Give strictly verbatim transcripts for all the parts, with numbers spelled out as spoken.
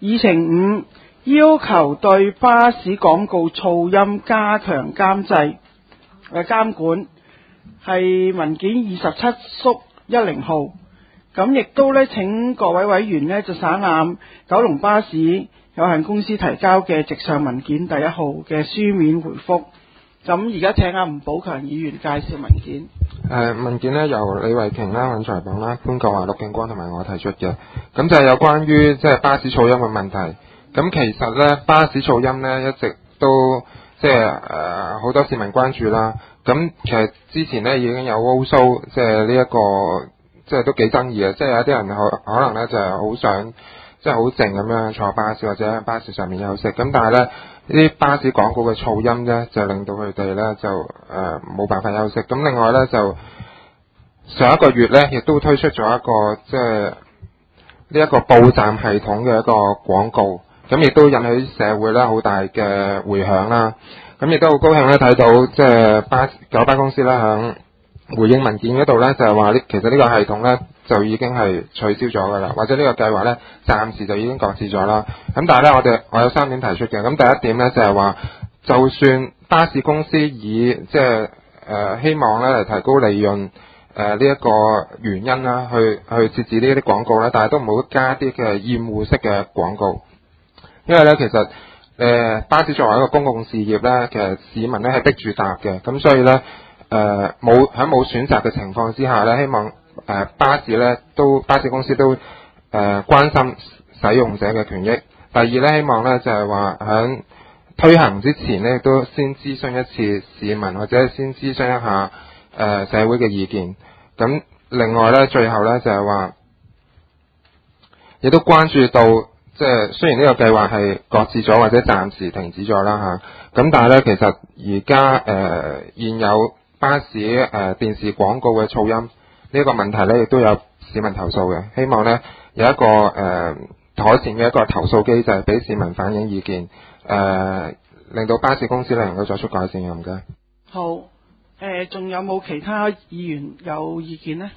議程五，要求對巴士廣告噪音加強監制誒監管，係文件二十七縮一零號。咁亦都咧請各位委員呢就省覽九龍巴士有限公司提交嘅直上文件第一號嘅書面回覆。咁而家請阿吳寶強議員介紹文件。 誒、呃、文件呢由李慧瓊啦、尹財寶啦、潘國華、陸敬光同埋我提出嘅。咁就係有關於即係巴士噪音嘅問題。咁其實呢，巴士噪音呢一直都即係誒好多市民關注啦。咁其實之前呢已經有 road show 即係呢一個即係都幾爭議嘅，即係有啲人可可能呢就係好想即係好靜咁樣坐巴士或者喺巴士上面休息。咁但係呢，呢啲巴士廣告嘅噪音呢，就令到佢哋呢就誒冇、呃、辦法休息。咁另外呢，就上一個月呢，亦都推出咗一個即係呢一個報站系統嘅一個廣告，咁亦都引起社會呢好大嘅迴響啦。咁亦都好高興呢睇到即係巴九巴公司呢響回應文件嗰度呢，就係話呢其實呢個系統呢，就已經係取消咗㗎啦，或者呢個計劃呢，暫時就已經擱置咗啦。咁但係呢，我哋我有三點提出嘅。咁第一點呢，就係話，就算巴士公司以即係誒希望呢嚟提高利潤誒呢一個原因啦，去去設置呢啲廣告呢，但係都唔好加啲嘅厭惡式嘅廣告，因為呢，其實誒、呃、巴士作為一個公共事業呢，其實市民呢係逼住搭嘅，咁所以呢。誒冇喺冇選擇嘅情況之下咧，希望誒、呃、巴士咧都巴士公司都誒、呃、關心使用者嘅權益。第二咧，希望咧就係話喺推行之前咧，都先諮詢一次市民或者先諮詢一下誒、呃、社會嘅意見。咁另外咧，最後咧就係話，亦都關注到即係雖然呢個計劃係擱置咗或者暫時停止咗啦嚇，咁但係咧其實而家誒現有巴士誒、呃、電視廣告嘅噪音呢一個問題咧，亦都有市民投訴嘅。希望咧有一個誒、呃、妥善嘅一個投訴機制，俾市民反映意見，誒、呃、令到巴士公司咧能夠作出改善嘅。唔該。 好，誒仲有冇其他議員有意見呢？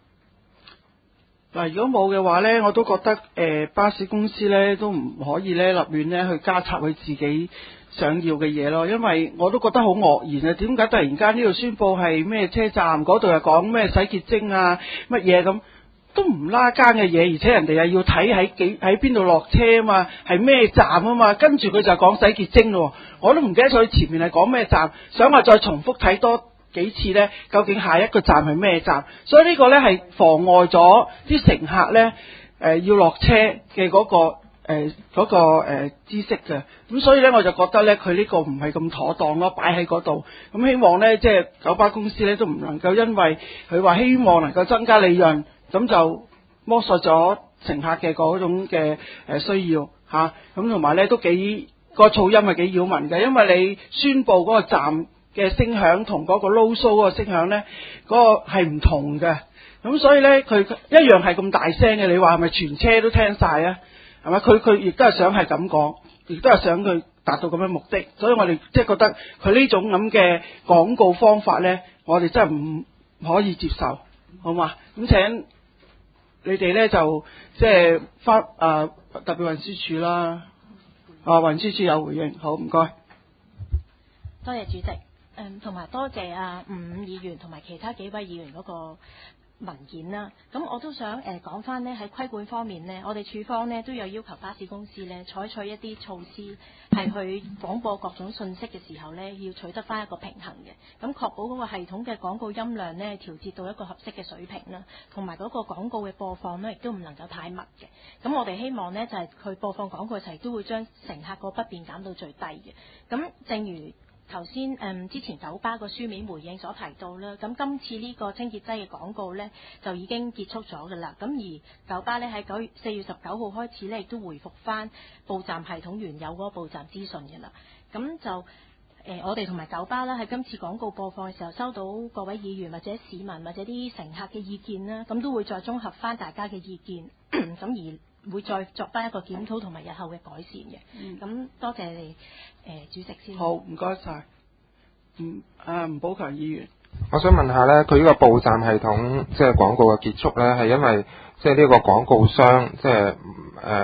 嗱，如果冇嘅話呢，我都覺得誒、呃、巴士公司呢都唔可以呢立亂呢去加插佢自己想要嘅嘢咯，因為我都覺得好愕然啊！點解突然間呢度宣佈係咩車站，嗰度又講咩洗潔精啊乜嘢咁，都唔拉更嘅嘢，而且人哋又要睇喺幾喺邊度落車啊嘛，係咩站啊嘛，跟住佢就講洗潔精咯，我都唔記得咗佢前面係講咩站，想話再重複睇多幾次呢，究竟下一個站係咩站？所以呢個呢係妨礙咗啲乘客呢誒、呃、要落車嘅嗰、嗰個。誒嗰、呃那個誒、呃、知識嘅，咁所以咧我就覺得咧佢呢個唔係咁妥當咯，擺喺嗰度。咁希望咧即係九巴公司咧都唔能夠因為佢話希望能夠增加利潤，咁就剝削咗乘客嘅嗰種嘅誒需要嚇。咁同埋咧都幾、個噪音係幾擾民嘅，因為你宣佈嗰個站嘅聲響同嗰個 low show 嗰個聲響咧嗰、那個係唔同嘅。咁所以咧佢一樣係咁大聲嘅，你話係咪全車都聽晒啊？係咪？佢佢亦都係想係咁講，亦都係想佢達到咁樣目的，所以我哋即係覺得佢呢種咁嘅廣告方法咧，我哋真係唔可以接受，好嘛？咁請你哋咧就即係翻啊特別運輸署啦，啊運輸署有回應，好唔該。 多謝主席，誒同埋多謝啊吳議員同埋其他幾位議員嗰個文件啦，咁我都想誒講翻呢，喺規管方面呢，我哋處方呢都有要求巴士公司呢採取一啲措施，係去廣播各種信息嘅時候呢，要取得翻一個平衡嘅，咁確保嗰個系統嘅廣告音量呢調節到一個合適嘅水平啦，同埋嗰個廣告嘅播放呢亦都唔能夠太密嘅。咁我哋希望呢，就係、是、佢播放廣告嘅時候都會將乘客個不便減到最低嘅。咁正如頭先誒之前九巴個書面回應所提到啦，咁今次呢個清潔劑嘅廣告呢，就已經結束咗㗎啦。咁而九巴呢，喺九月四月十九號開始呢，亦都回復翻報站系統原有嗰個報站資訊㗎啦。咁就誒、呃、我哋同埋九巴啦，喺今次廣告播放嘅時候收到各位議員或者市民或者啲乘客嘅意見啦，咁都會再綜合翻大家嘅意見，咁而會再作翻一個檢討同埋日後嘅改善嘅。咁、嗯、多謝你。誒、呃，主席先。好，唔該晒。嗯，啊，吳寶強議員。 我想問下咧，佢呢個報站系統即係廣告嘅結束咧，係因為即係呢個廣告商即係誒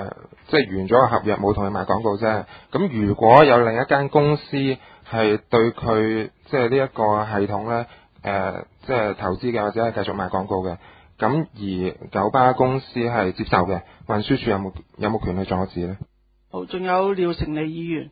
即係完咗個合約冇同佢賣廣告啫。咁如果有另一間公司係對佢即係呢一個系統咧，誒、呃、即係投資嘅或者係繼續賣廣告嘅，咁而九巴公司係接受嘅，運輸署有冇有冇權去阻止咧？ 好，仲有廖成利議員。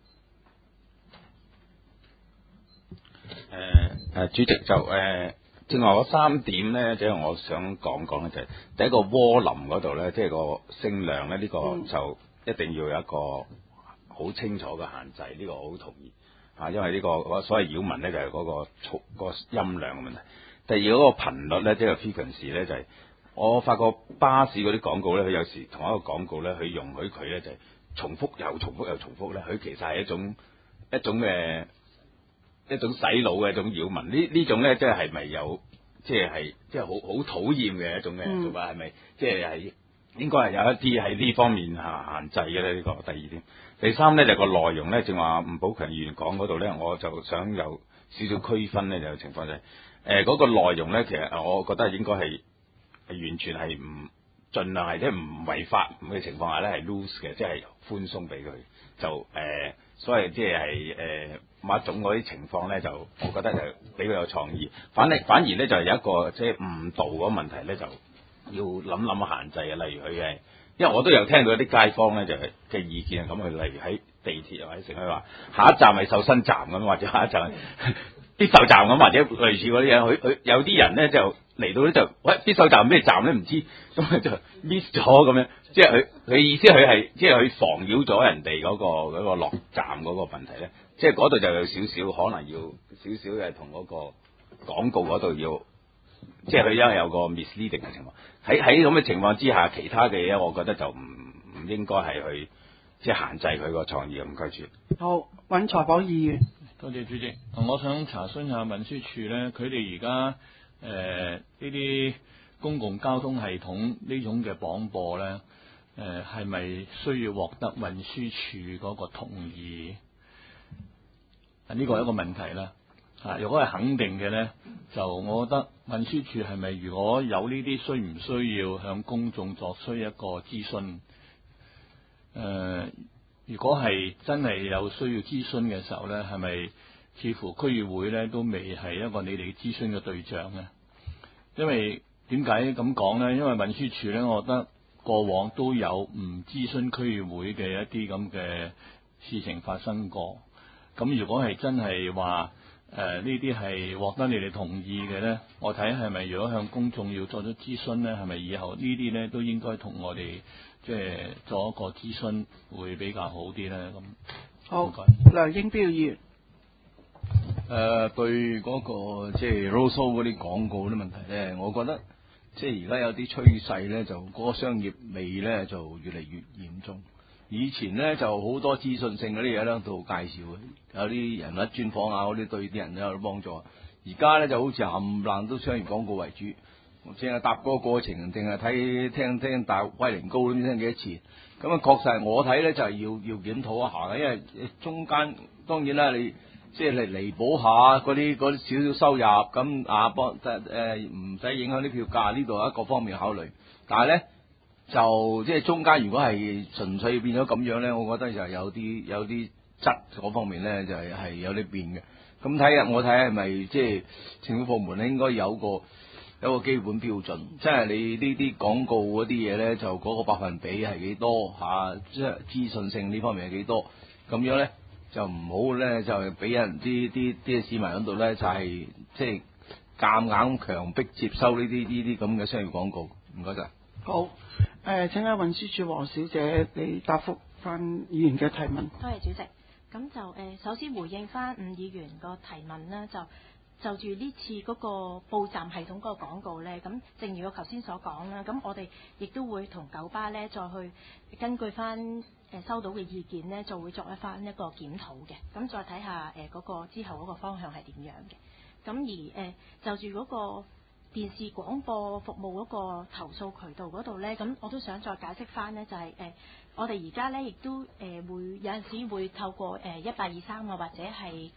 誒誒，主席就誒，正話嗰三點咧，即係我想講講咧，就係第一個窩林嗰度咧，即係個聲量咧，呢個就一定要有一個好清楚嘅限制，呢個我好同意嚇，因為呢個所謂擾民咧就係嗰個噪個音量嘅問題。第二嗰個頻率咧，即係 frequency 咧，就係我發覺巴士嗰啲廣告咧，佢有時同一個廣告咧，佢容許佢咧就係重複又重複又重複咧，佢其實係一種一種嘅。一種洗腦嘅一種擾民，呢呢種咧即係係咪有即係係即係好好討厭嘅一種嘅做法，係咪即係係應該係有一啲喺呢方面限限制嘅咧？呢、這個第二點，第三咧就個、是、內容咧，正話吳寶強議員講嗰度咧，我就想有少少區分咧，就有情況就係誒嗰個內容咧，其實我覺得應該係係完全係唔盡量係即係唔違法嘅情況下咧係 loose 嘅，即係寬鬆俾佢就誒、呃，所謂即係係誒。某一種嗰啲情況咧，就我覺得就比較有創意。反而反而咧就有一個即係誤導嗰個問題咧，就要諗諗限制啊。例如佢嘅，因為我都有聽到啲街坊咧就係嘅意見係咁，佢例如喺地鐵或者成日話下一站係瘦身站咁，或者下一站係必瘦站咁，或者類似嗰啲嘢。佢佢有啲人咧就嚟到咧就喂必瘦站咩站咧唔知，咁咧就 miss 咗咁樣。即係佢佢意思佢係即係佢妨擾咗人哋嗰、嗰個嗰、嗰個落站嗰個問題咧。即係嗰度就有少少可能要少少嘅同嗰個廣告嗰度要，即係佢因為有個 misleading 嘅情況。喺喺咁嘅情況之下，其他嘅嘢我覺得就唔唔應該係去即係限制佢個創意咁規住。 好，尹財寶議員， 多謝主席。我想查詢下運輸署咧，佢哋而家誒呢啲公共交通系統呢種嘅廣播咧，誒係咪需要獲得運輸署嗰個同意？呢個係一個問題啦，啊，如果係肯定嘅咧，就我覺得運輸署係咪如果有呢啲，需唔需要向公眾作出一個諮詢？誒、呃，如果係真係有需要諮詢嘅時候咧，係咪似乎區議會咧都未係一個你哋諮詢嘅對象咧？因為點解咁講咧？因為運輸署咧，我覺得過往都有唔諮詢區議會嘅一啲咁嘅事情發生過。咁如果係真係話誒呢啲係獲得你哋同意嘅咧，我睇係咪如果向公眾要作出諮詢咧，係咪以後呢啲咧都應該同我哋即係做一個諮詢會比較好啲咧？咁好， 謝謝梁英標議員。 誒、呃、對嗰、那個即係 roadshow 嗰啲廣告啲問題咧，我覺得即係而家有啲趨勢咧，就嗰個商業味咧就越嚟越嚴重。以前咧就好多資訊性嗰啲嘢喺度介紹，有啲人物專訪啊，嗰啲對啲人都有幫助。而家咧就好似冚唪唥都商業廣告為主，淨係搭嗰個過程，淨係睇聽聽大威靈高咁聽幾多次。咁啊，確實我睇咧就係、是、要要檢討一下嘅，因為中間當然啦，你即係嚟彌補下嗰啲嗰啲少少收入，咁啊幫誒唔使影響啲票價，呢度有一個方面考慮。但係咧就即係中間如果係純粹變咗咁樣咧，我覺得就有啲有啲質嗰方面咧就係、是、係有啲變嘅。咁睇下我睇下係咪即係政府部門咧應該有個有個基本標準，即係你呢啲廣告嗰啲嘢咧，就嗰個百分比係幾多嚇？即係資訊性呢方面係幾多？咁樣咧就唔好咧就俾人啲啲啲市民喺度咧就係即係夾硬強迫接收呢啲呢啲咁嘅商業廣告。唔該晒。 好，誒、呃、請下運輸署黃小姐你答覆翻議員嘅提問。 多謝主席。咁就誒、呃，首先回應翻伍議員個提問啦，就就住呢次嗰個報站系統嗰個廣告咧，咁正如我頭先所講啦，咁我哋亦都會同九巴咧再去根據翻誒收到嘅意見咧，就會作一翻一個檢討嘅，咁再睇下誒嗰個之後嗰個方向係點樣嘅。咁而誒、呃、就住嗰個電視廣播服務嗰個投訴渠道嗰度咧，咁我都想再解釋翻咧，就係、是、誒、呃、我哋而家咧亦都誒、呃、會有陣時會透過誒一八二三啊或者係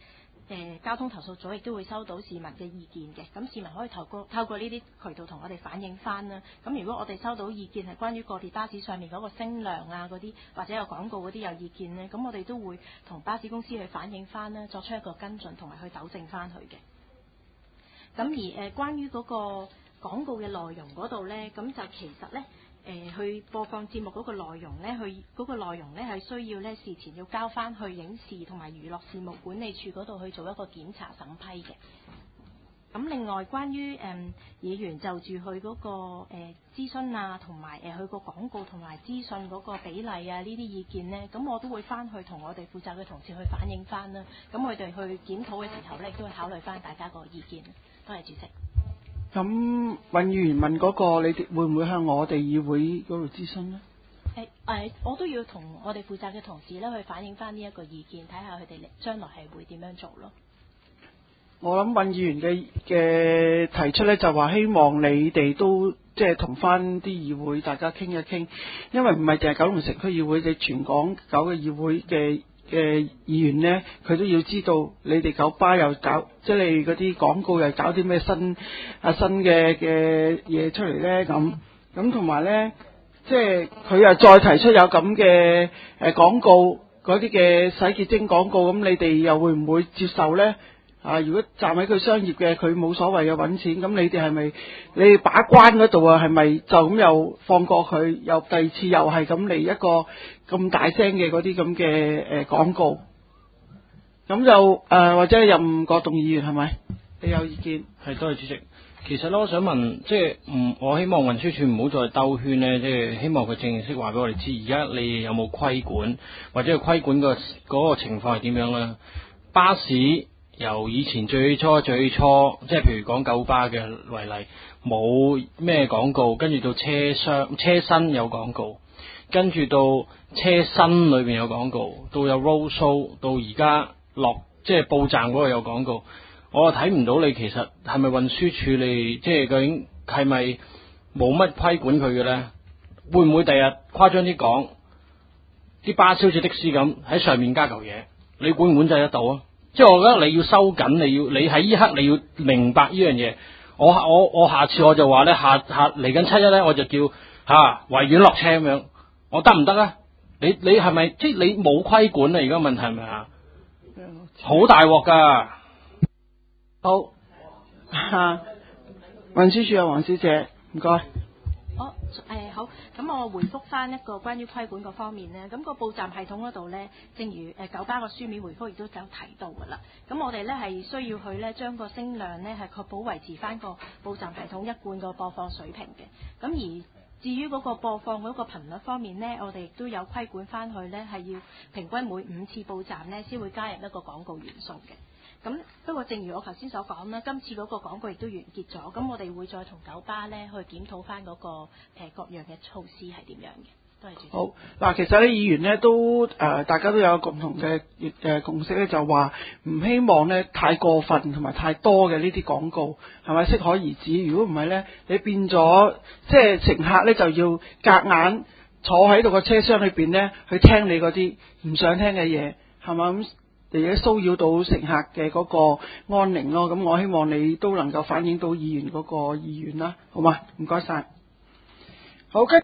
誒交通投訴組亦都會收到市民嘅意見嘅，咁市民可以透過透過呢啲渠道同我哋反映翻啦。咁如果我哋收到意見係關於個別巴士上面嗰個聲量啊嗰啲，或者有廣告嗰啲有意見呢，咁我哋都會同巴士公司去反映翻啦，作出一個跟進同埋去糾正翻佢嘅。咁而誒、呃、關於嗰個廣告嘅內容嗰度呢，咁就其實呢。誒、呃、去播放節目嗰個內容呢，去嗰個內容呢係需要呢事前要交翻去影視同埋娛樂事務管理處嗰度去做一個檢查審批嘅。咁另外關於誒、嗯、議員就住佢嗰個誒、呃、諮詢啊，同埋誒佢個廣告同埋資訊嗰個比例啊呢啲意見呢，咁我都會翻去同我哋負責嘅同事去反映翻啦。咁佢哋去檢討嘅時候呢，都會考慮翻大家個意見。多謝主席。 咁尹議員問嗰、那個，你哋會唔會向我哋議會嗰度諮詢呢？ 誒誒、呃，我都要同我哋負責嘅同事咧去反映翻呢一個意見，睇下佢哋將來係會點樣做咯。 我諗尹議員嘅嘅提出咧，就話希望你哋都即係同翻啲議會大家傾一傾，因為唔係淨係九龍城區議會，你全港九個議會嘅嘅議員呢，佢都要知道你哋九巴又搞，即係你嗰啲廣告又搞啲咩新啊新嘅嘅嘢出嚟呢。咁咁同埋呢，即係佢又再提出有咁嘅誒廣告嗰啲嘅洗潔精廣告，咁你哋又會唔會接受呢？啊！如果站喺佢商業嘅，佢冇所謂嘅揾錢，咁你哋係咪你哋把關嗰度啊？係咪就咁又放過佢？又第二次又係咁嚟一個咁大聲嘅嗰啲咁嘅誒廣告？咁就誒、呃、或者任國棟議員係咪？你有意見？ 係，多謝主席。其實咧，我想問，即係唔，我希望運輸署唔好再兜圈咧，即係希望佢正式話俾我哋知，而家你有冇規管，或者規管個嗰個情況係點樣咧？巴士由以前最初最初，即係譬如講九巴嘅為例，冇咩廣告，跟住到車廂車身有廣告，跟住到車身裏邊有廣告，到有 road show， 到而家落即係報站嗰度有廣告，我睇唔到你其實係咪運輸署你即係究竟係咪冇乜規管佢嘅咧？會唔會第日誇張啲講，啲巴士好似的士咁喺上面加嚿嘢，你管唔管制得到啊？即係我覺得你要收緊，你要你喺呢刻你要明白呢樣嘢。我我我下次我就話咧，下下嚟緊七一咧，我就叫吓維園落車咁樣，我得唔得啊？你你係咪即係你冇規管啊？而家問題係咪啊？好大鑊噶！ 好，吓運輸署有黃小姐，唔該。 哦，誒、呃、好，咁我回覆翻一個關於規管嗰方面呢。咁、個報站系統嗰度呢，正如誒、呃、九巴個書面回覆亦都有提到㗎啦。咁我哋呢係需要去呢將個聲量呢係確保維持翻個報站系統一貫個播放水平嘅。咁而至於嗰個播放嗰個頻率方面呢，我哋亦都有規管翻去呢，係要平均每五次報站呢先會加入一個廣告元素嘅。咁不過正如我頭先所講啦，今次嗰個廣告亦都完結咗，咁我哋會再同九巴咧去檢討翻嗰個誒各樣嘅措施係點樣嘅。多謝主席。好嗱，其實咧議員咧都誒、呃，大家都有共同嘅誒、呃、共識咧，就話唔希望咧太過分同埋太多嘅呢啲廣告，係咪適可而止？如果唔係咧，你變咗即係乘客咧就要夾硬坐喺度個車廂裏邊咧去聽你嗰啲唔想聽嘅嘢，係嘛咁？而且騷擾到乘客嘅嗰個安寧咯，咁我希望你都能夠反映到議員嗰個意願啦，好嘛？唔該晒。好，跟